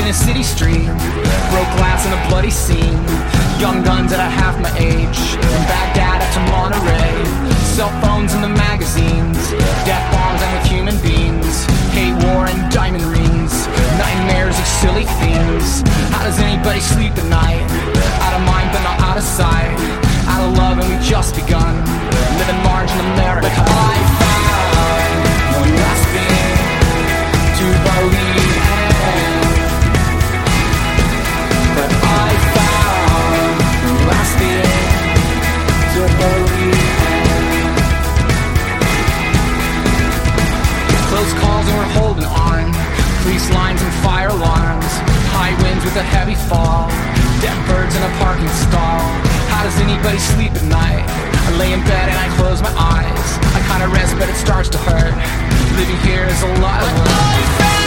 a city street, broke glass in a bloody scene. Young guns at a half my age, from Baghdad up to Monterey. Cell phones in the magazines, death bombs and with human beings. Hate, war, and diamond rings, nightmares of silly things. How does anybody sleep at night? Out of mind but not out of sight. Out of love and we've just begun. Living large in America. I found one last thing to believe in. But I found one last thing to believe in. Close calls and we're holding on. Police lines and fire alarms. High winds with a heavy fall. Dead birds in a parking stall. How does anybody sleep at night? I lay in bed and I close my eyes. I kinda rest but it starts to hurt. Living here is a lot of work.